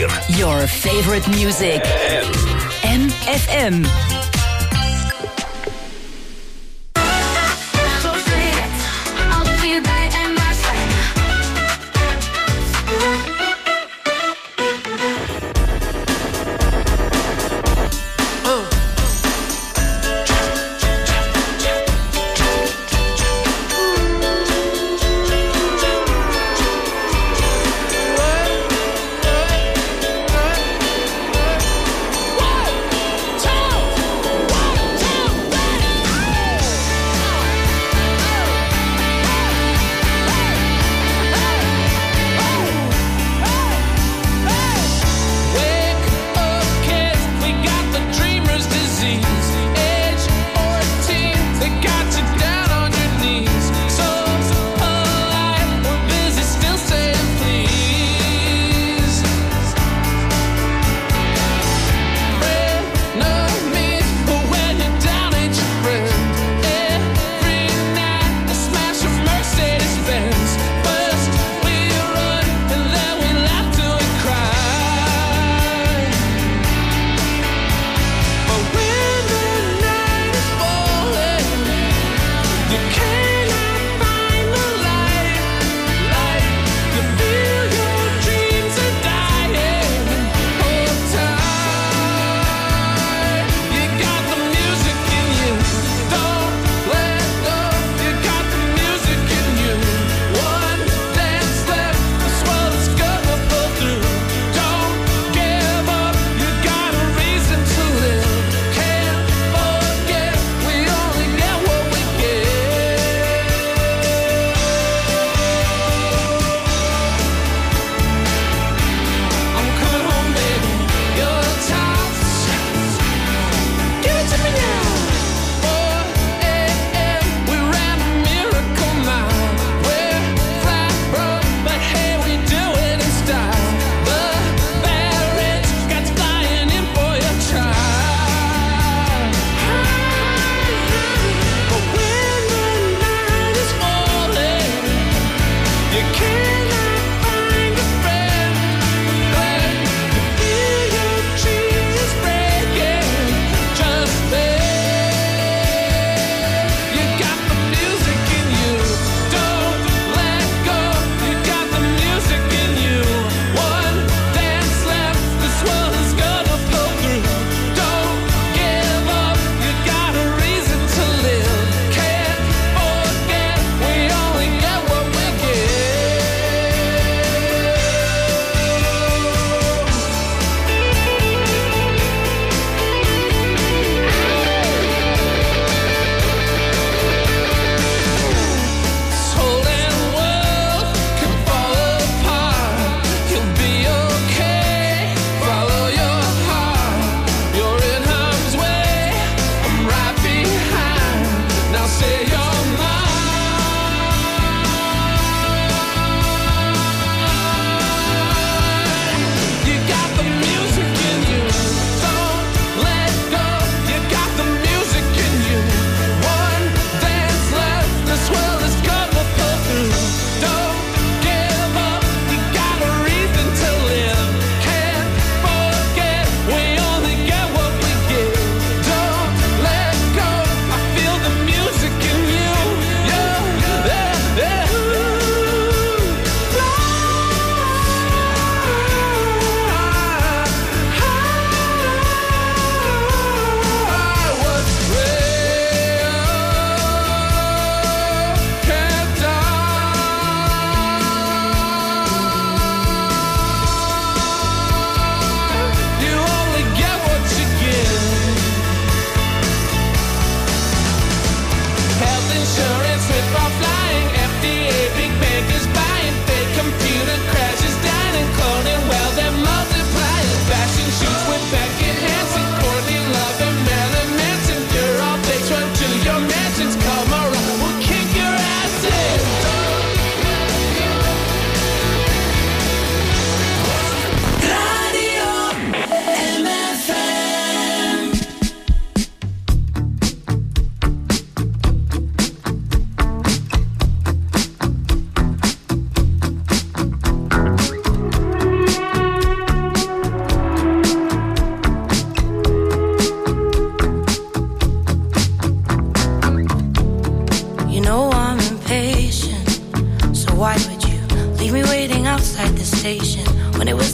weer. Your favorite music. MFM.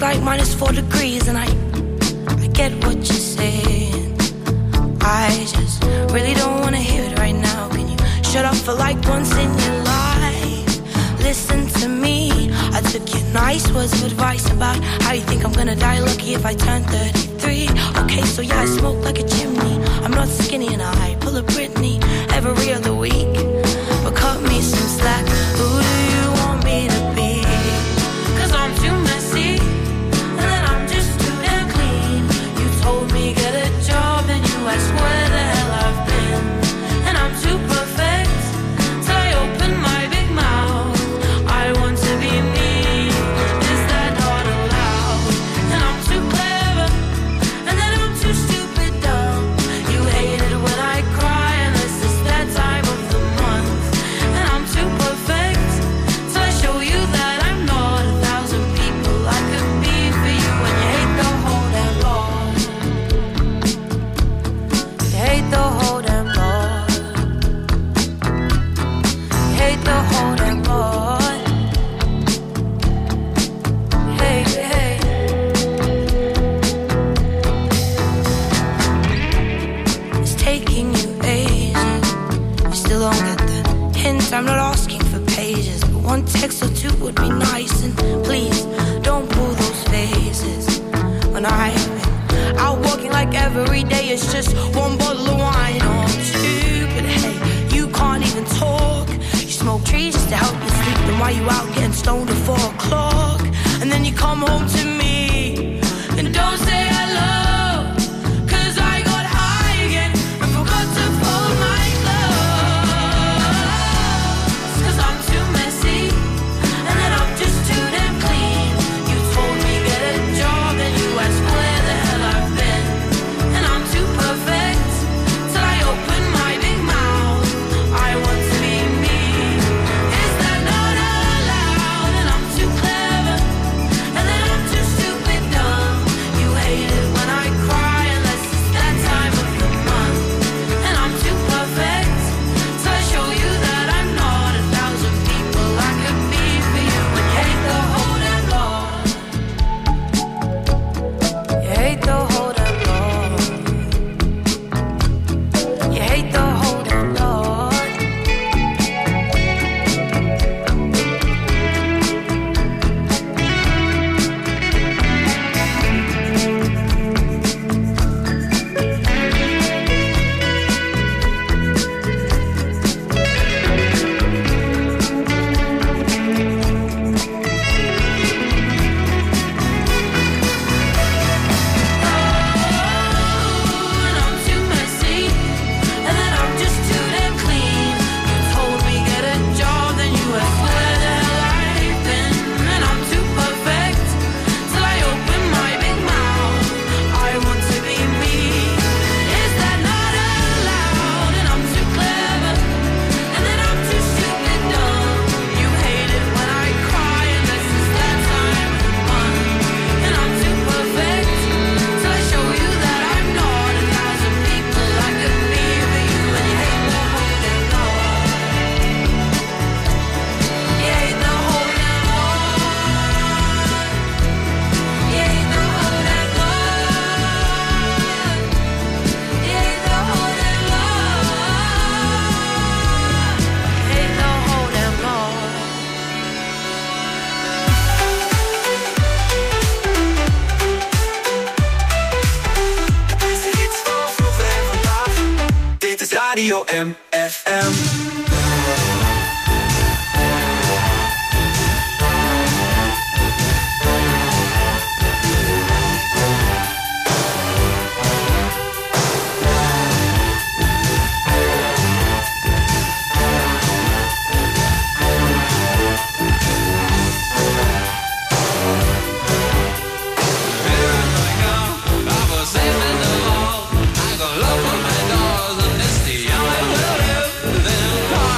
like -4 degrees, and I get what you're saying. I just really don't wanna hear it right now. Can you shut up for like once in your life? Listen to me. I took your nice words of advice about how you think I'm gonna die lucky if I turn 33. Okay, so yeah, I smoke like a chimney. I'm not skinny and I pull a Britney every other week. But cut me some slack. Who do you want me to be? 'Cause I'm too messy, and then I'm just too damn clean. You told me get a job, and you asked where the hell I've been. And I'm too perfect till I open my big mouth. I want to be me. Is that not allowed? And I'm too clever, and then I'm too stupid dumb. You hate it when I cry, unless it's that time of the month. And I'm too perfect till I show you that I'm not 1,000 people I could be for you. And you hate the whole damn lot. You hate the whole damn lot. You hate the whole damn lot. Hey, hey. It's taking you ages. You still don't get the hint. I'm not asking for pages, but one text or two would be nice. And please don't pull those faces when I've been out walking like every day. It's just one bottle of wine or two. But hey, you can't even talk. You smoke trees just to help you sleep. Then why you out getting stoned at 4 o'clock? And then you come home to me and don't say hello. 'Cause I got high again and forgot to fold my clothes. 'Cause I'm too messy, and then I'm just too damn clean. You told me get a job, and you asked where the hell I've been. And I'm too perfect till I open my big mouth. I want to be me. Is that not allowed? And I'm too clever, and then I'm too stupid dumb. You hate it when I cry, unless it's that time of the month. And I'm too perfect till I show you that I'm not 1,000 people I could be for you. And you hate the whole damn lot. You hate the whole damn lot. You hate the whole damn lot. And I'm too messy, and then I'm just too damn clean. You told me get a job, then you asked where the hell I've been. And I'm too perfect till I open my big mouth. I want to be me. Is that not allowed? And I'm too clever, and then I'm too stupid dumb. You hate it when I cry, unless it's that time of the month. And I'm too perfect till I show you that I'm not 1,000 people I could be for you. And you hate the whole damn lot. You hate the whole damn lot. You hate the whole damn lot. You hate the whole damn lot. You hate the whole damn lot. Deze hits van vroeger en vandaag. Dit is Radio MFM. I got love for my dogs, and it's the only way to live.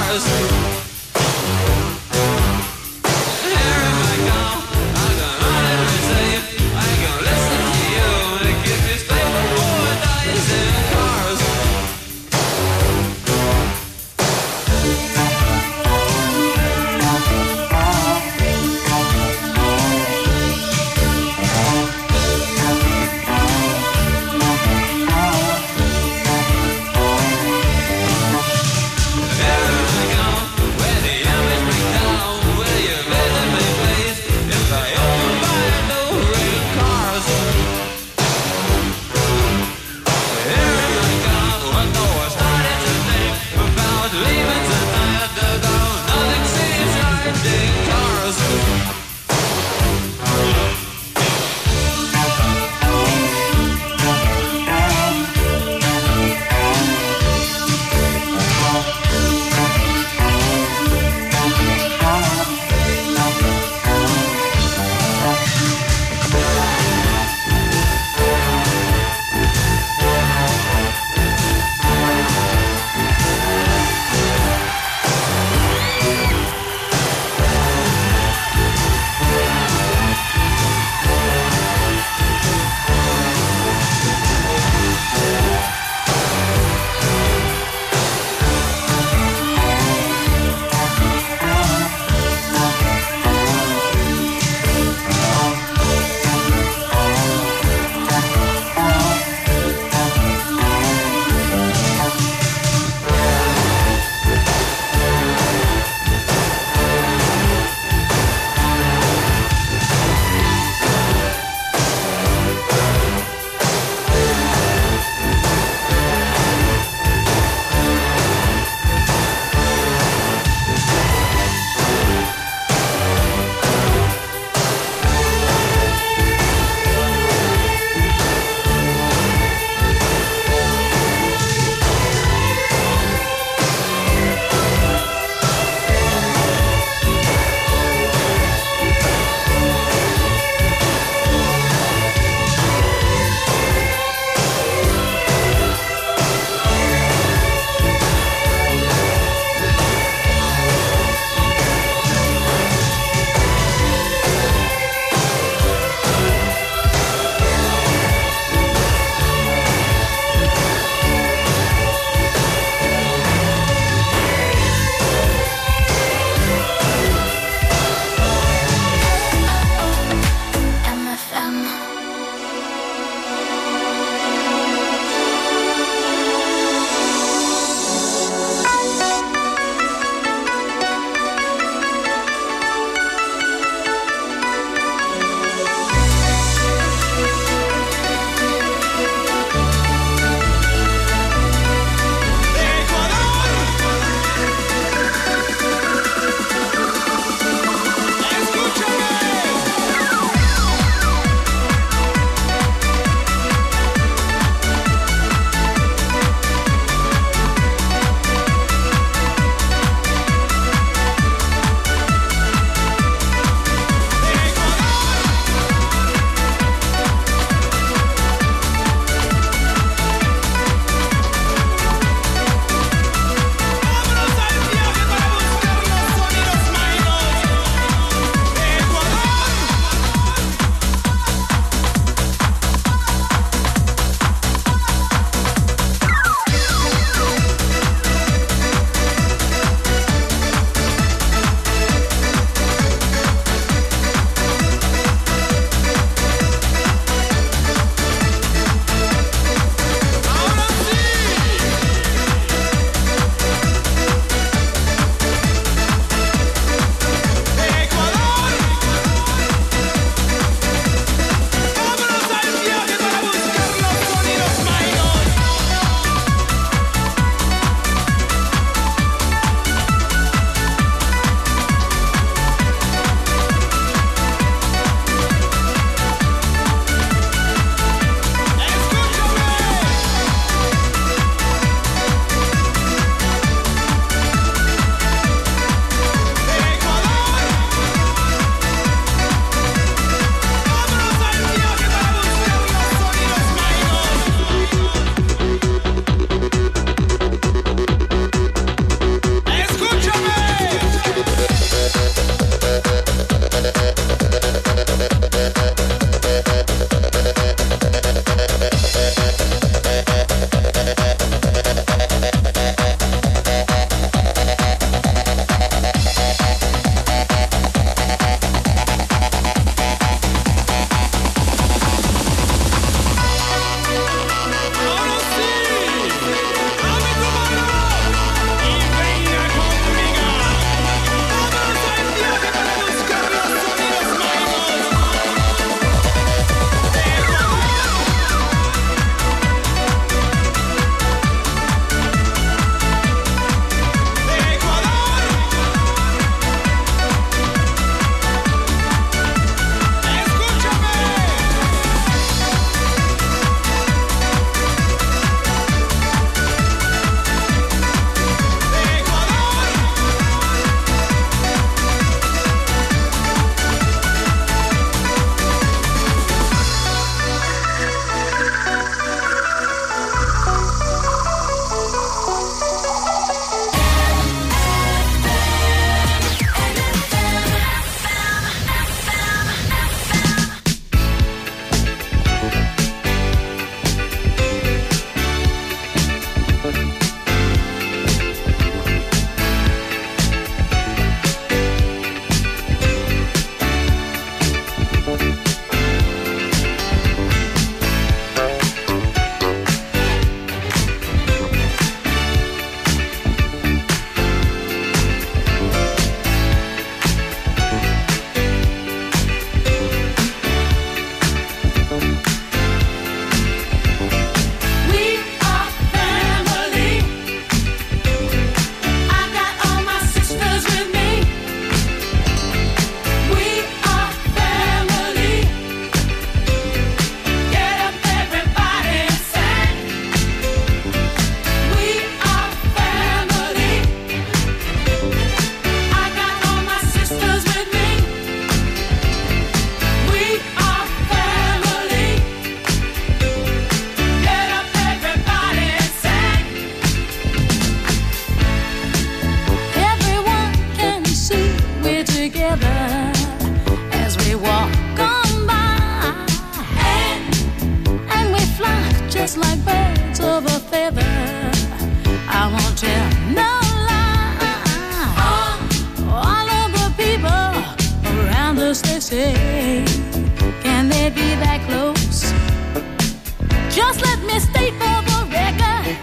say, can they be that close? Just let me state for the record,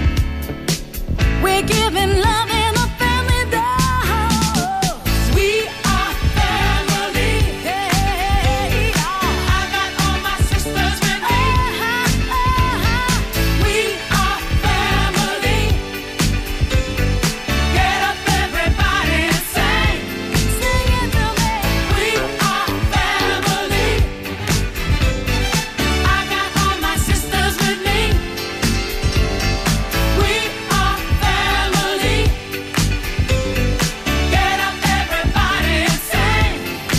we're giving love in a family dose. We are family. Hey, I got all my sisters with me. We are family. Get up everybody and sing. Sing it to me. We are family. I got all my sisters with me. We are family. Get up everybody and sing.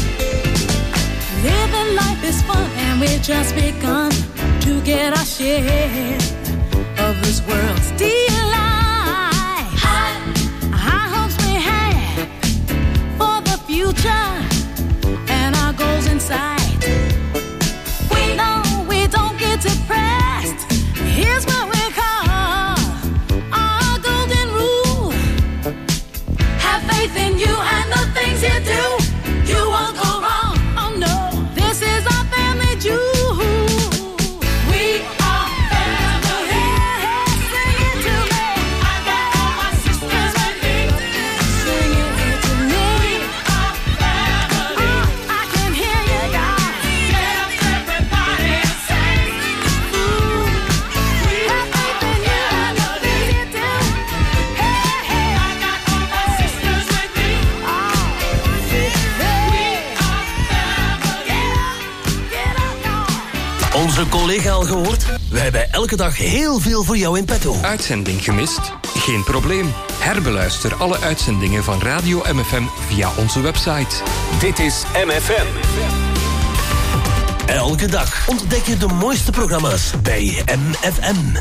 Living life is fun and we just begun to get our share of this world's delight. High hopes we have for the future and our goals in sight. We know we don't get depressed. Here's what we call our golden rule. Have faith in you and the things you do. You won't go wrong. Oh no, this is our family jewel. We are family. Sing it to me. I got all my sisters with me. Sing it to me. We are family. I can hear you, guys. Get up everybody and sing. Have faith in you and the things you do. Hey, I got all my sisters with me. We are family. Get up, y'all. Onze collega al gehoord? Wij hebben elke dag heel veel voor jou in petto. Uitzending gemist? Geen probleem. Herbeluister alle uitzendingen van Radio MFM via onze website. Dit is MFM. Elke dag ontdek je de mooiste programma's bij MFM.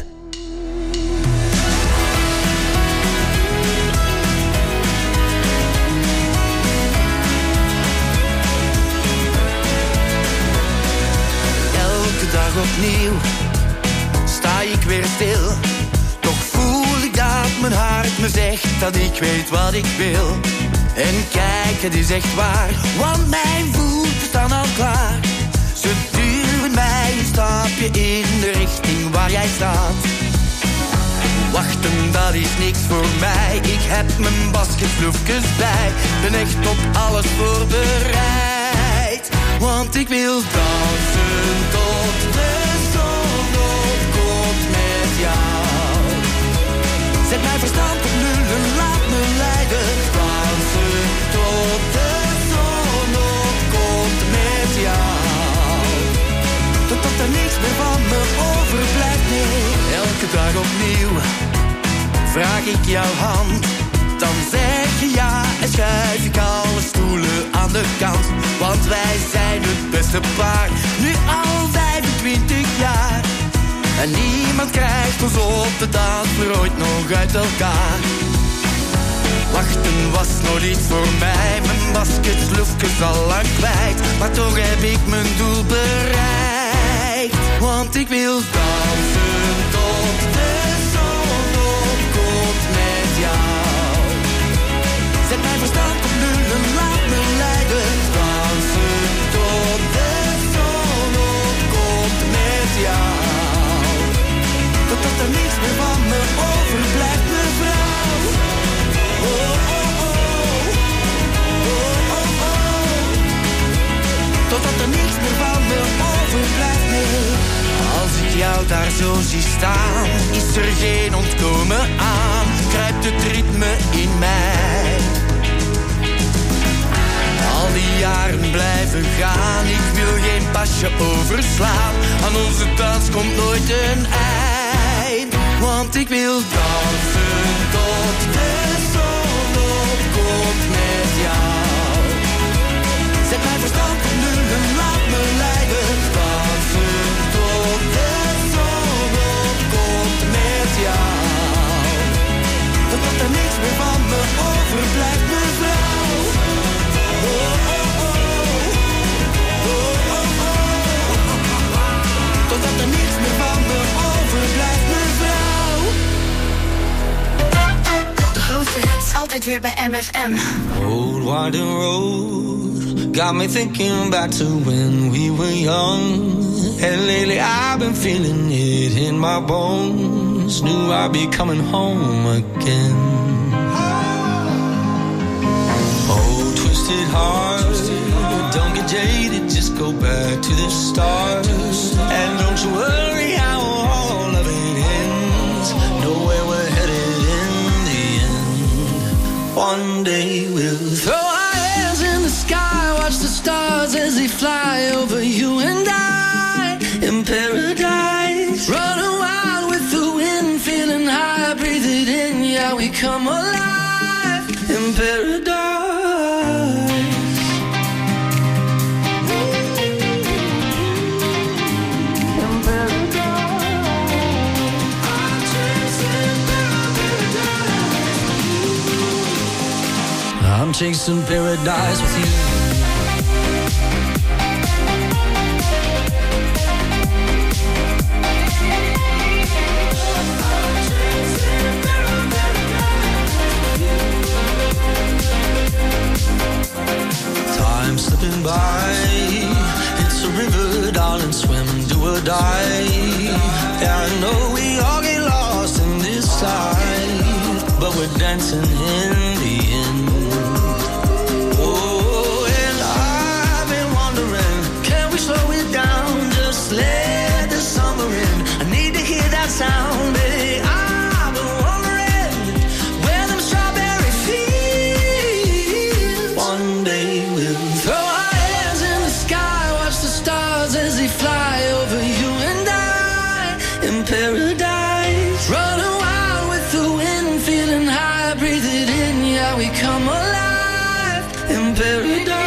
Elke dag opnieuw sta ik weer stil. Toch voel ik dat mijn hart me zegt dat ik weet wat ik wil. En kijk, het is echt waar, want mijn voeten staan al klaar. Ze duwen mij een stapje in de richting waar jij staat. Wachten, dat is niks voor mij. Ik heb mijn basketbloefjes bij. Ben echt op alles voorbereid. Want ik wil dansen tot de zon opkomt met jou. Zet mijn verstand op nul en laat me leiden. Dansen tot de zon opkomt met jou. Totdat er niks meer van me overblijft, nee. Elke dag opnieuw vraag ik jouw hand. Dan zeg je ja en schuif ik alle stoelen aan de kant. Want wij zijn het beste paar, nu al 25 jaar. En niemand krijgt ons op de dansvloer ooit nog uit elkaar. Wachten was nog niet voor mij, mijn basketslufjes al lang kwijt. Maar toch heb ik mijn doel bereikt. Want ik wil dansen tot de zon opkomt met jou. Zet mijn verstand op nul en laat me leiden. Dansen tot de zon opkomt met jou. Totdat er niks meer van me overblijft, mevrouw. Oh, oh, oh. Oh, oh, oh. Totdat er niks meer van me overblijft, nee. Als ik jou daar zo zie staan, is er geen ontkomen aan. Kruipt het ritme in mij. Al die jaren blijven gaan, ik wil geen pasje overslaan. Aan onze dans komt nooit een eind. Want ik wil dansen tot de zon opkomt met jou. Zet mijn verstand op nul en laat me leiden. Dansen tot de zon opkomt met jou. Totdat er niks meer van me overblijft, mevrouw. Oh, oh, oh. Oh, oh, oh. Totdat er niks meer van me overblijft, mevrouw. De grootste hits altijd weer bij MFM. Old winding road got me thinking back to when we were young. And lately I've been feeling it in my bones. Knew I'd be coming home again. Oh, twisted heart, don't get jaded, just go back to the start. And don't you worry how all of it ends. Know where we're headed in the end. One day we'll throw our hands in the sky, watch the stars as they fly over you and I. In paradise, running wild with the wind, feeling high, breathe it in, yeah, we come alive. In paradise. I'm chasing paradise with you. Time slipping by, it's a river, darling, swim, do or die. Yeah, I know we all get lost in this life, but we're dancing in the end. Slow it down, just let the summer in. I need to hear that sound, baby. I've been wondering where them strawberry fields. One day we'll throw our hands in the sky, watch the stars as they fly over you and I. In paradise, running wild with the wind, feeling high, breathe it in, yeah, we come alive. In paradise.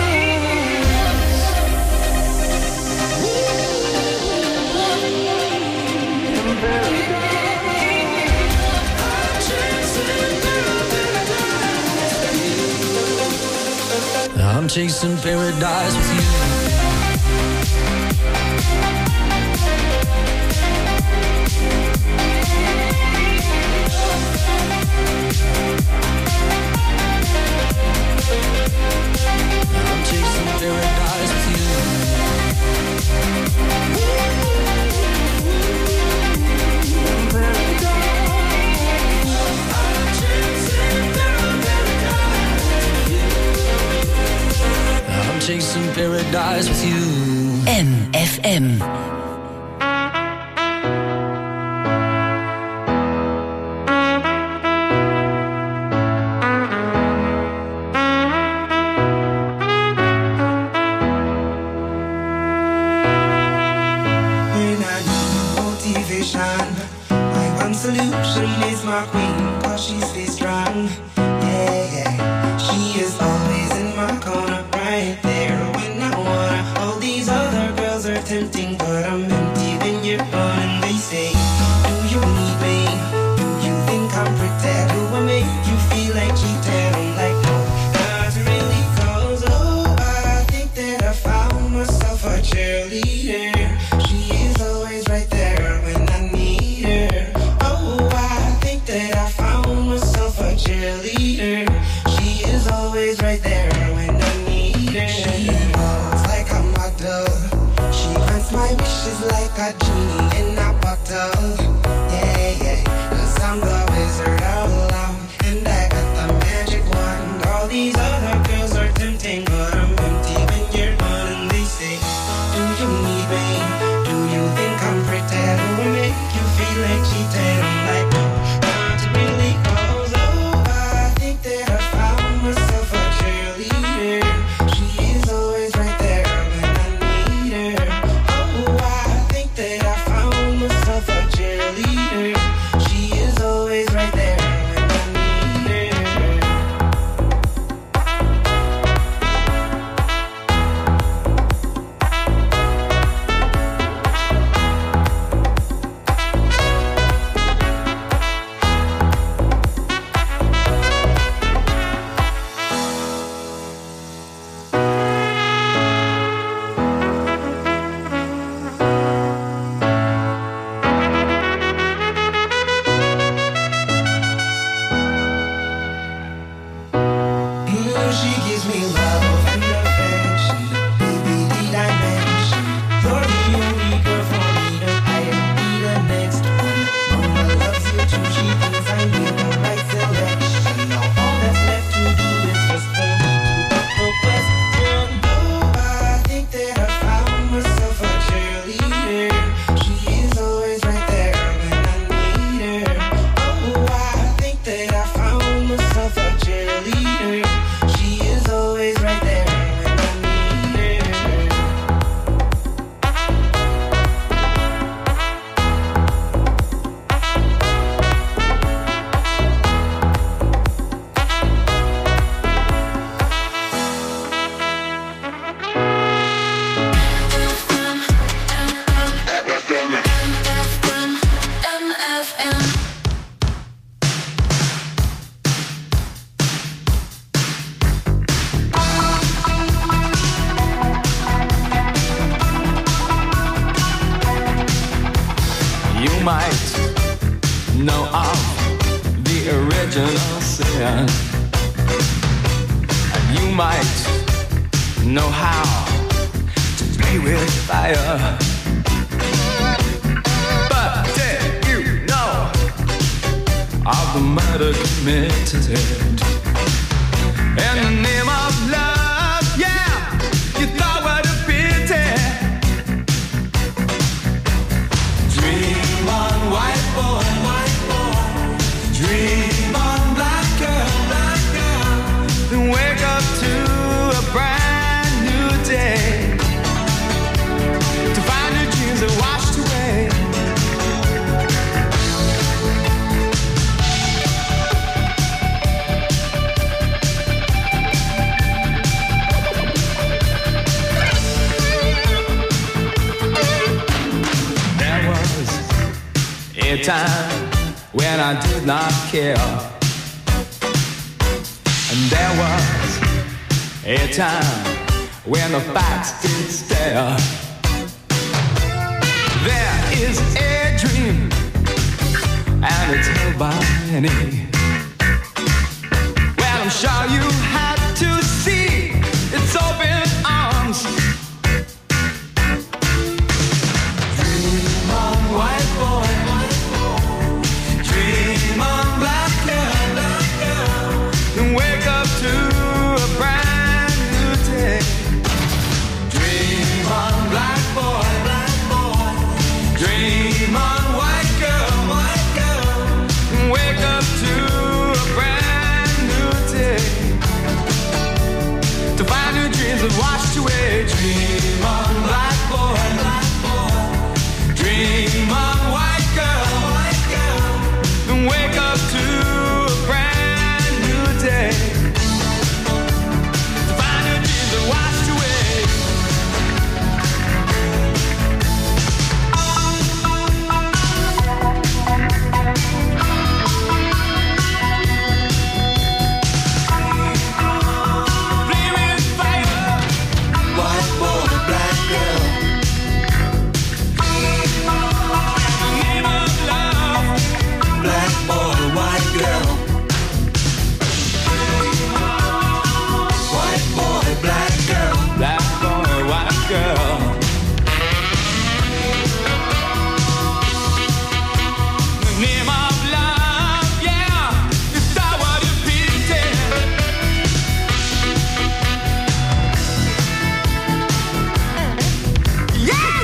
I'm chasing paradise with you. I'm chasing paradise with you. I'm chasing paradise with you. MFM. Solution is my queen, cause she stays strong. Yeah, yeah. She is always in my corner, right there when I wanna. All these other girls are tempting, but I'm empty when you're gone. And they say, do you need me? Do you think I'm pretty? Do I make you feel like cheating? I'm like, no, not really, cause oh, I think that I found myself a cheerleader. She is always right there when I need her. Oh, I think that I found myself a cheerleader. of the original sin. And you might know how to play with fire, but did you know of the murder committed in the name of love? Yeah, you thought what a pity. Dream on, white boy, white boy. Dream on, black girl, then wake up to a brand new day, to find your dreams are washed away. There was a time when I did not care, and there was a time when the facts did stare. There is a dream, and it's held by many. Well, I'm sure you had to see its open arms. Dream on, white boy, white boy. Dream on, black girl, then wake up to a brand new day. Dream on, black boy, black boy. Dream on, white girl, then wake up to a brand new day, to find your dreams have washed away. Dream on, black boy, black boy. Dream on, white girl, then wake up to a brand new day, to find your dreams have washed away. Flaming fire, white boy, black girl. Name of love, black boy, white girl. White boy, black girl. Black boy, white girl. Name of love, yeah. Is that what you painted? Yeah!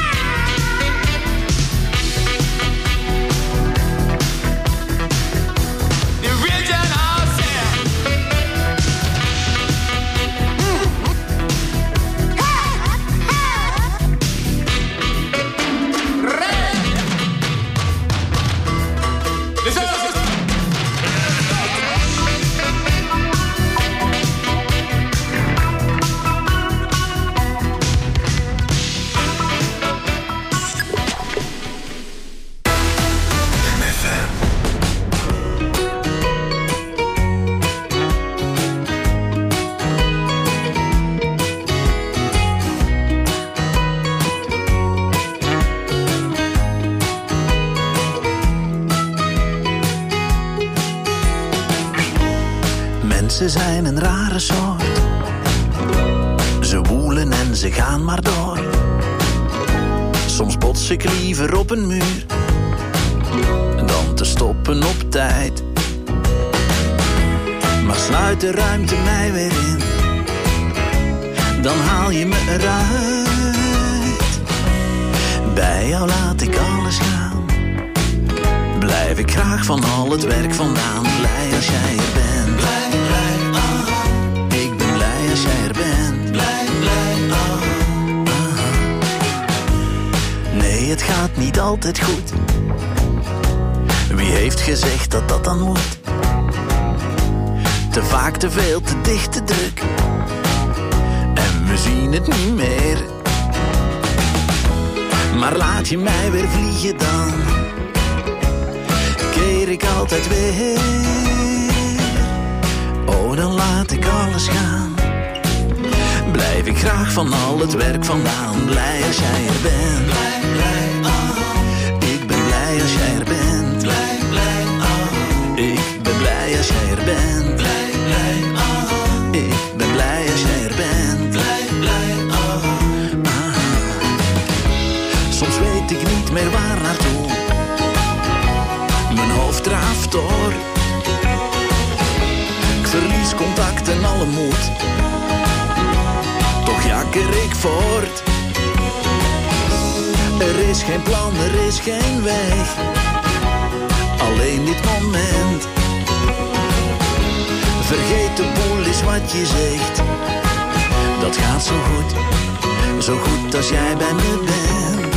The original sin. This is Mensen zijn een rare soort. Ze woelen en ze gaan maar door. Soms bots ik liever op een muur dan te stoppen op tijd. Maar sluit de ruimte mij weer in, dan haal je me eruit. Bij jou laat ik alles gaan. Blijf ik graag van al het werk vandaan. Blij als jij er bent. Blij, blij, ah. Ik ben blij als jij er bent. Blij, blij, ah. Nee, het gaat niet altijd goed. Wie heeft gezegd dat dat dan moet? Te vaak, te veel, te dicht, te druk. En we zien het niet meer. Maar laat je mij weer vliegen dan, keer ik altijd weer. Oh, dan laat ik alles gaan. Blijf ik graag van al het werk vandaan. Blij als jij er bent. Blij, blij, ah. Ik ben blij als jij er bent. Blij, blij, ah. als jij er bent. Blij, blij, aha. Ik ben blij als jij er bent. Blij, blij, aha. Aha. Soms weet ik niet meer waar naartoe. Mijn hoofd draaft door. Ik verlies contact en alle moed. Toch jakker ik voort. Er is geen plan, er is geen weg. Alleen dit moment. Vergeet de boel is wat je zegt. Dat gaat zo goed als jij bij me bent.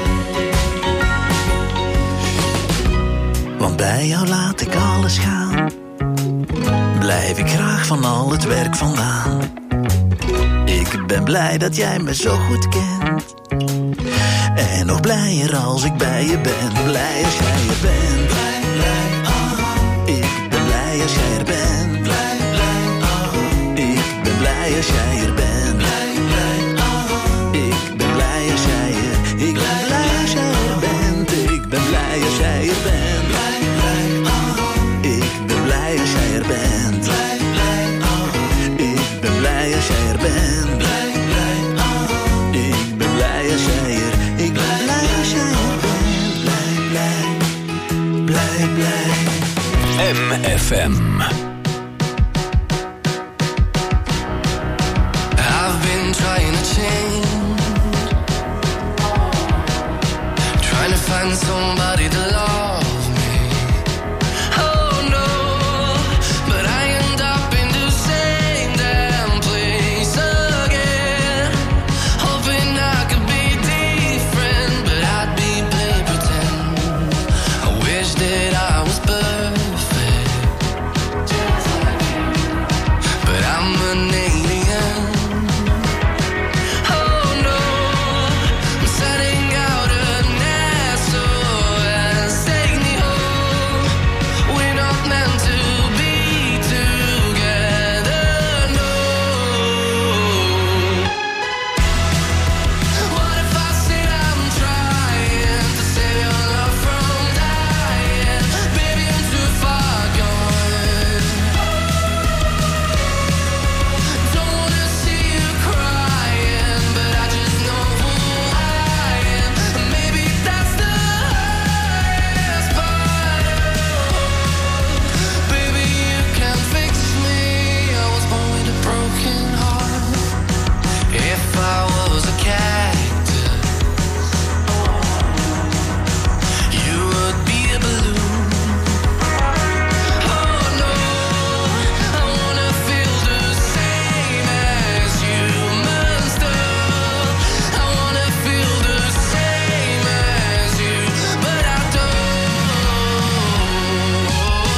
Want bij jou laat ik alles gaan. Blijf ik graag van al het werk vandaan. Ik ben blij dat jij me zo goed kent. En nog blijer als ik bij je ben. Blij als jij er bent. Blij, blij, aha. Ik ben blij als jij er bent. Blij, blij, aha. Ik ben blij als jij er bent. Blij, blij, aha. Ik ben blij als jij er. Ik ben blij als jij er bent. Ik ben blij als jij er bent. Blij, blij, aha. Ik ben blij als jij er bent. Blij, blij, aha. Ik ben blij als jij er bent. Blij, blij, aha. Ik ben blij als jij er. Ik ben blij als jij er bent. Blij, blij, blij, blij. MFM. I've been trying to change, trying to find somebody to love me. Oh no, but I end up in the same damn place again. Hoping I could be different, but I'd be play pretend. I wish that I was perfect, but I'm an alien. Oh no, I'm setting out a nest, and take me home. We're not meant to be together, no. What if I said I'm trying to save your love from dying? Baby, I'm too far gone. Don't wanna see you crying, but I just know who I am. Maybe that's the hardest part. Baby, you can fix me. I was born with a broken heart. If I was a cactus, you would be a balloon. Oh no, I wanna feel the same as humans do. I wanna feel the same as you, but I don't.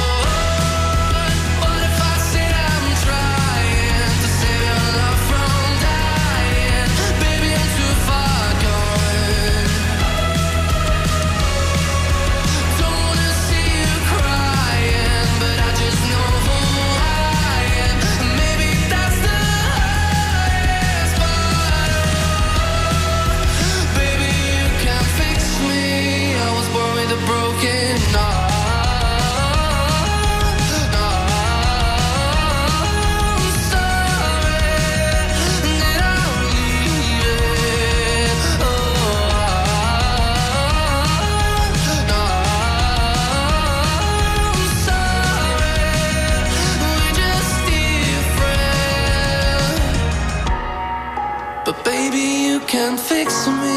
What if I said I'm trying to save your love from dying? Baby, I'm too far gone. Don't wanna see you crying, but I just know who I am. Maybe that's the hardest part. Baby, you can fix me. I was born with a broken heart. I'm sorry that I'm leaving. I'm sorry, we're just different. But baby, you can fix me.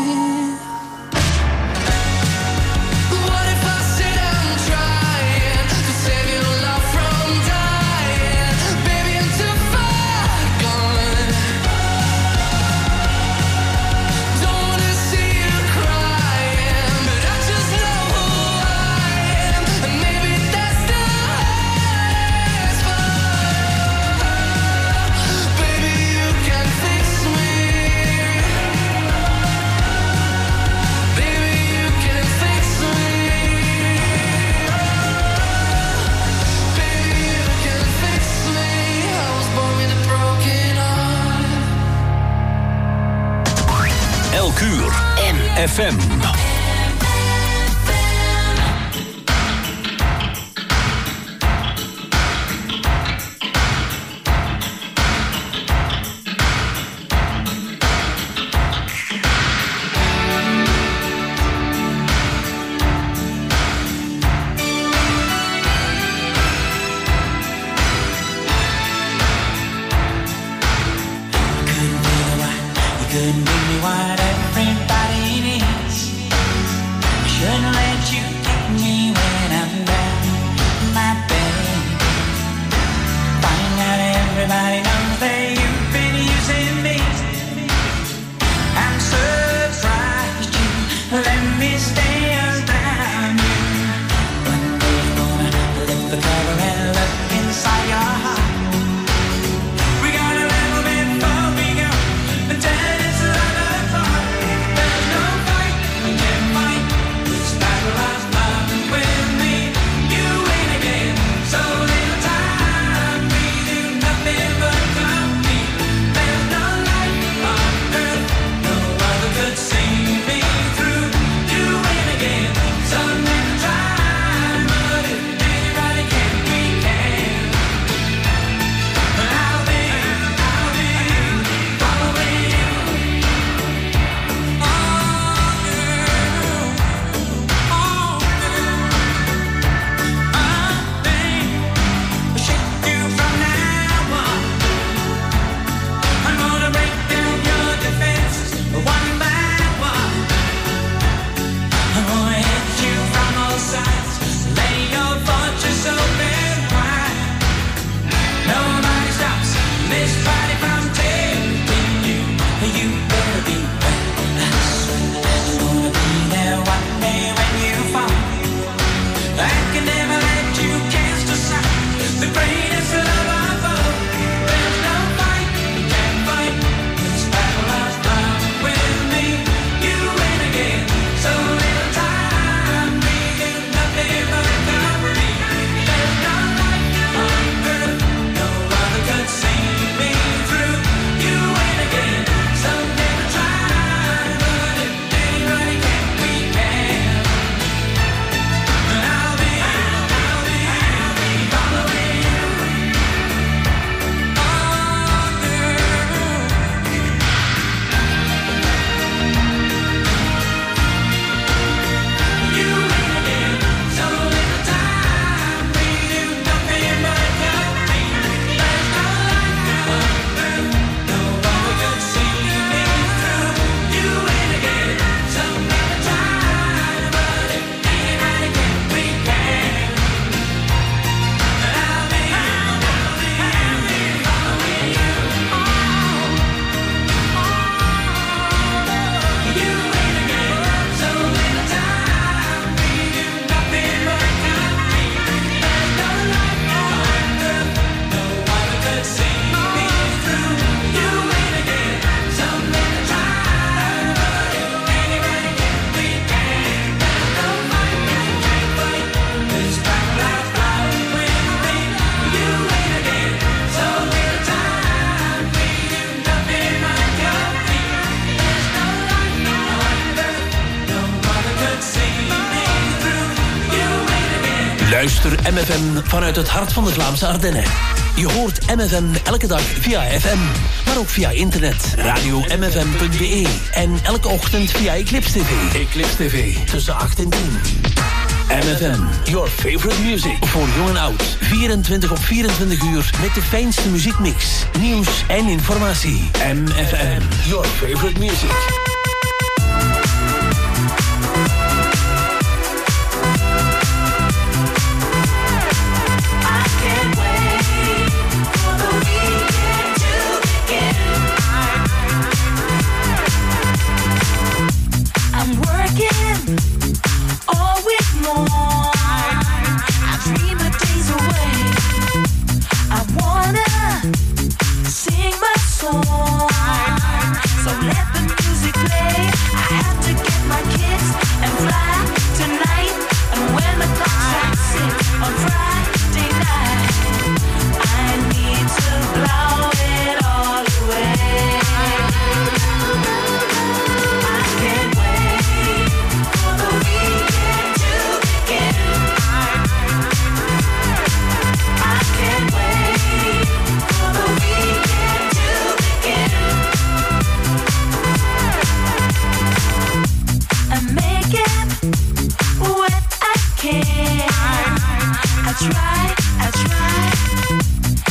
What if I said I'm trying to save your love from dying? Baby, I'm too far gone. Don't wanna see you crying, but I just know who I am. And maybe that's the hardest part. Baby, you can fix me. Baby, you can fix me. Baby, you can fix me. I was born with a broken heart. Elk uur. MFM. what everybody needs. I shouldn't let you take me when I'm down, my baby. Find out everybody knows that you've been using me. I'm surprised you let me stay around you. One day you're gonna lift the cover and look inside your heart. Luister MFM vanuit het hart van de Vlaamse Ardennen. Je hoort MFM elke dag via FM, maar ook via internet. Radio-mfm.be en elke ochtend via Eclipse TV. Eclipse TV, tussen 8 en 10. MFM, your favorite music. Voor jong en oud. 24 op 24 uur met de fijnste muziekmix, nieuws en informatie. MFM, your favorite music.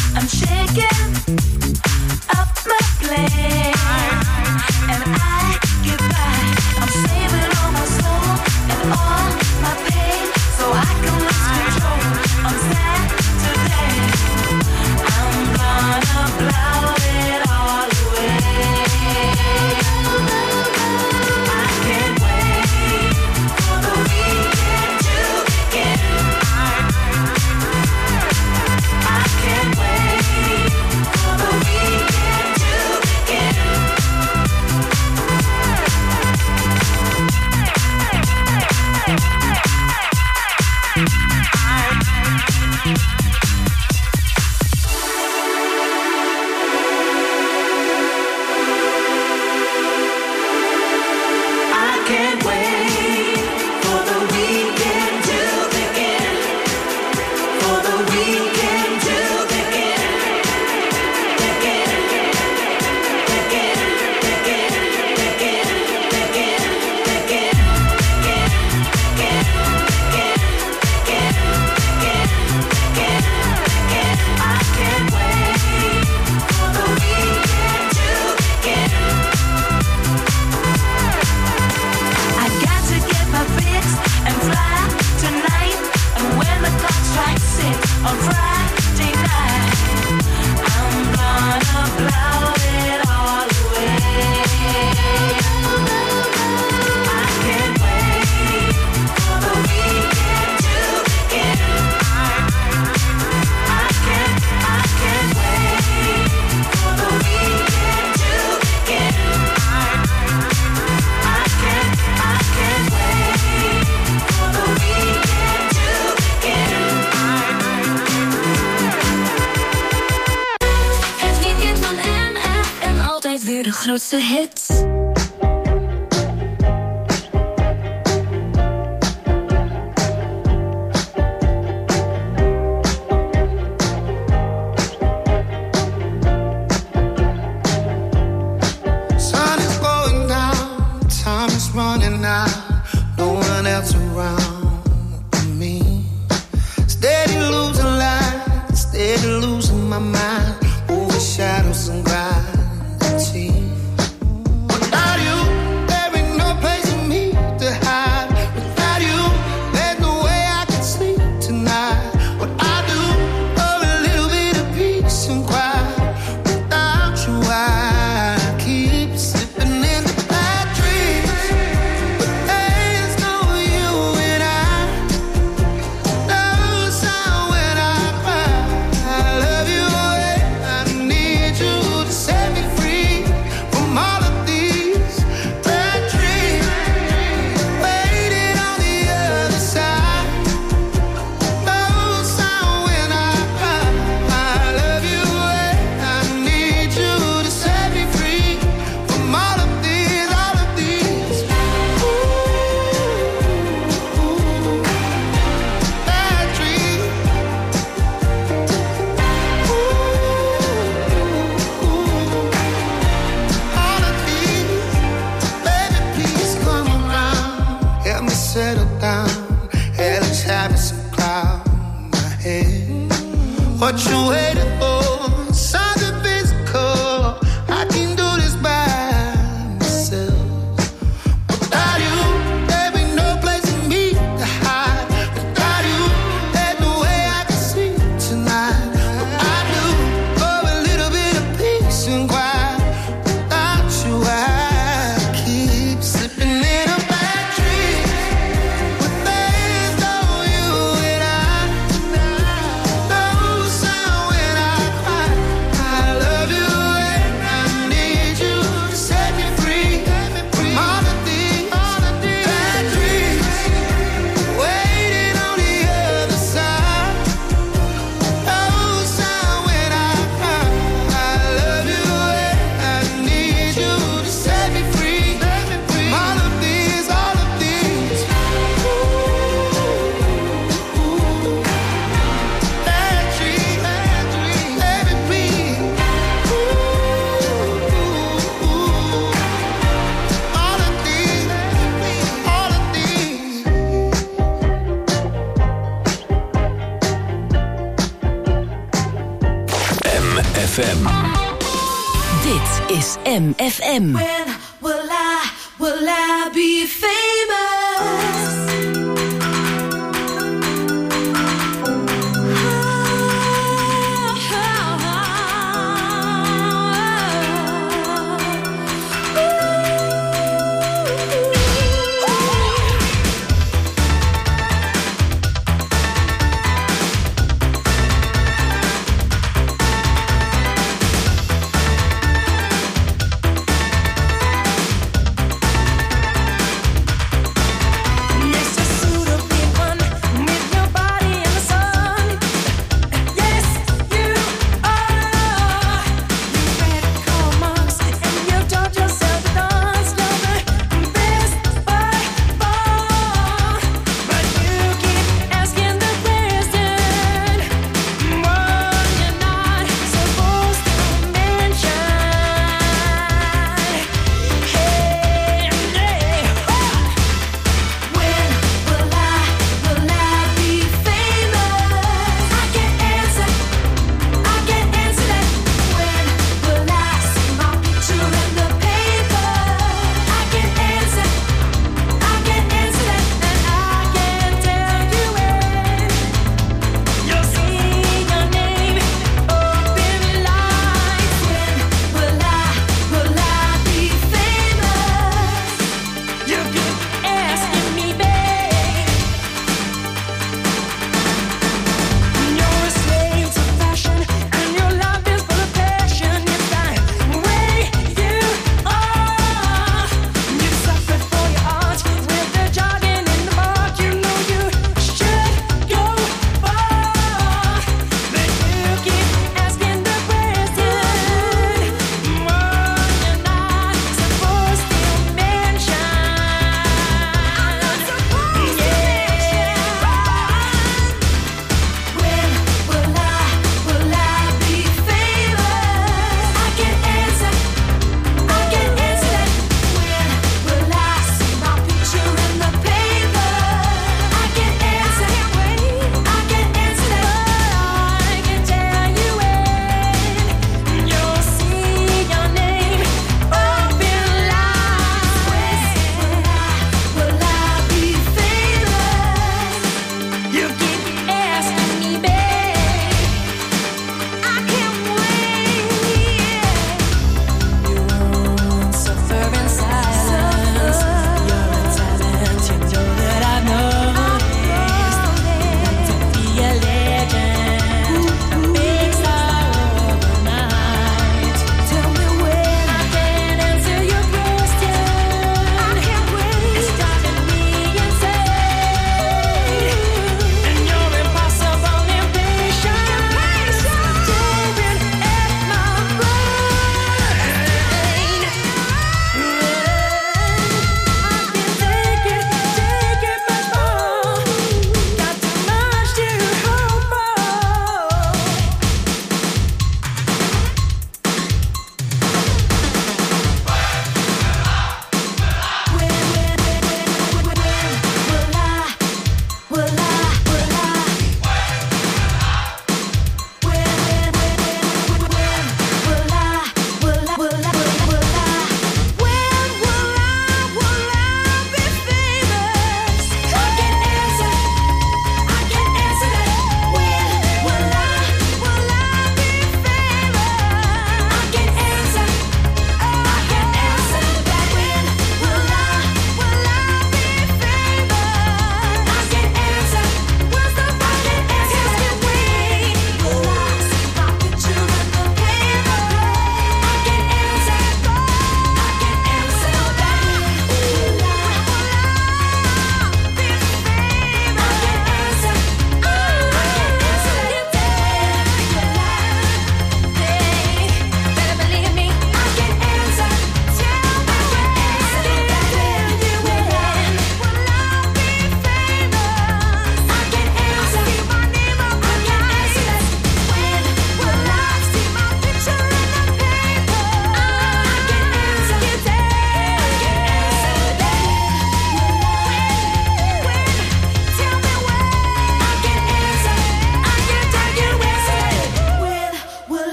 I'm shaking up my plane, and I De grootste hits. MFM. Dit is MFM. When will I be famous?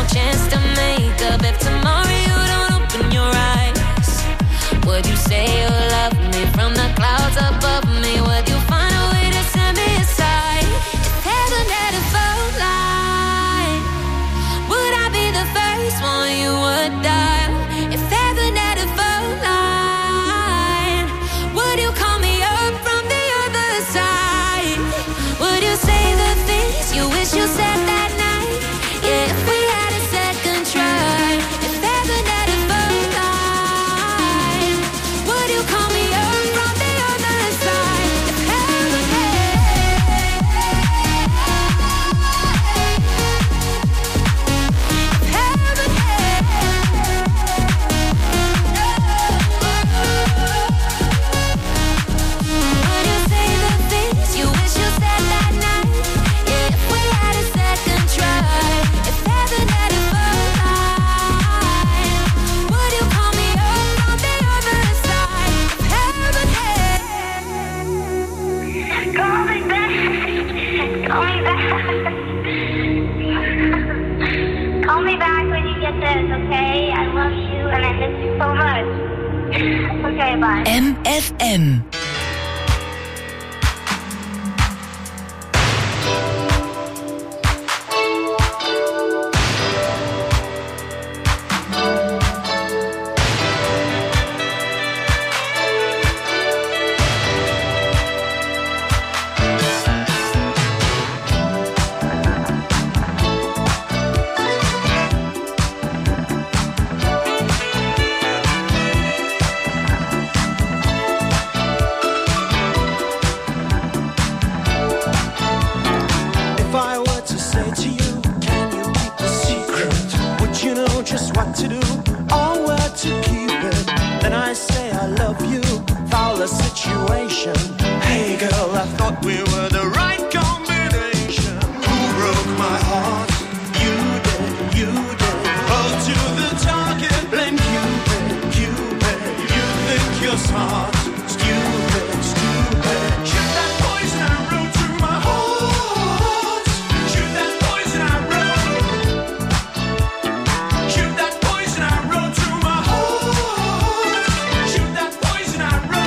no chance to make up if tomorrow you don't open your eyes. Would you say you love me from the clouds above me? Would you find a way to set me aside? If heaven had a phone line, would I be the first one you would dial? If heaven had a phone line, would you call me up from the other side? Would you say the things you wish you said that night? Yeah, if we had a second try. If heaven had a phone line, would you call me up from the other side? If heaven would you say the things you wish you said that night? Yeah, if we had a second try. If heaven had a phone line, would you call me up from the other side? If heaven had Call me back. Call me back. Call me back when you get this, okay? I love you and I miss you so much. Okay, bye. MFM. If I were to say to you, can you keep a secret? Would you know just what to do or where to keep it? Then I say I love you, foul the situation. Hey girl, I thought we were the right combination. Who broke my heart? You did, you did. Hold to the target, blame Cupid, Cupid. You think you're smart, stupid, stupid. Shoot that poison arrow to my heart. Shoot that poison arrow. Shoot that poison arrow to my heart. Shoot that poison arrow.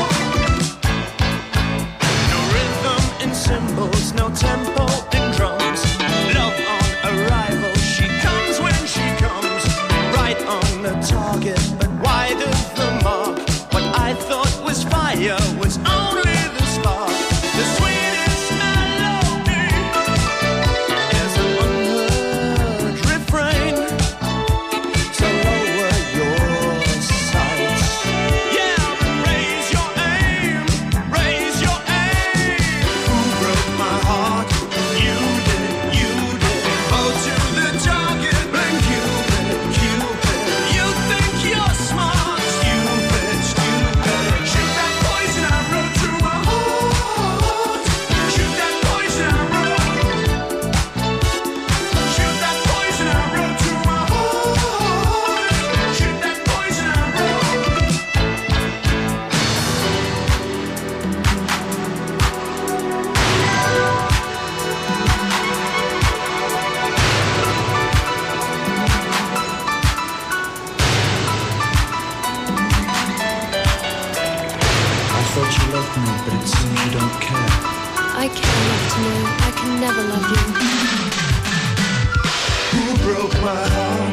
No rhythm in cymbals, no tempo in drums. Love on arrival, she comes when she comes. Right on the target, but wide of the mark. What I thought was fire was only the spark. The sweetest melody is an unheard refrain. So lower your sights. Yeah, but raise your aim, raise your aim. Who broke my heart? You did, you did. Oh, to the target, blame Cupid, Cupid. You think you're smart, stupid, stupid. Shoot that poison arrow to my heart. Shoot that poison arrow. Shoot that poison arrow to my heart. Shoot that poison arrow. I thought you loved me, but it seems you don't care. I care enough to know I can never love you. Who broke my heart?